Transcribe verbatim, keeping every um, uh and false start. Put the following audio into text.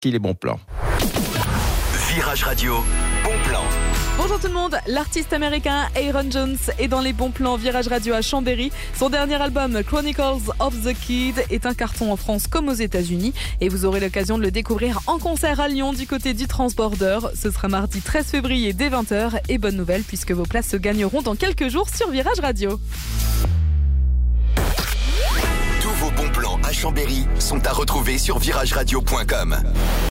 les bons plans. Virage Radio, bon plan. Bonjour tout le monde, l'artiste américain Aaron Jones est dans les bons plans Virage Radio à Chambéry. Son dernier album Chronicles of the Kid est un carton en France comme aux États-Unis et vous aurez l'occasion de le découvrir en concert à Lyon du côté du Transborder. Ce sera mardi treize février dès vingt heures et bonne nouvelle puisque vos places se gagneront dans quelques jours sur Virage Radio. Tous vos bons plans à Chambéry sont à retrouver sur virage radio point com.